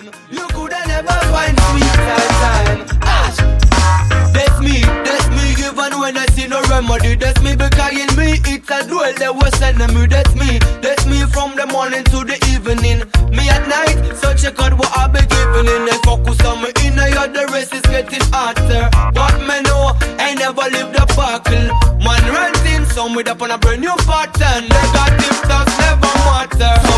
time. You coulda never find sweeter time. Ash. That's me, even when I see no remedy. That's me because in me it's a duel, they was sending me. That's me from the morning to the evening. Me at night, so check out what I be giving in. They focus on me in the yard, the rest is getting hotter. But me know, I never live the buckle. Man renting, some with up on a brand new pattern. They got tips, that's never matter.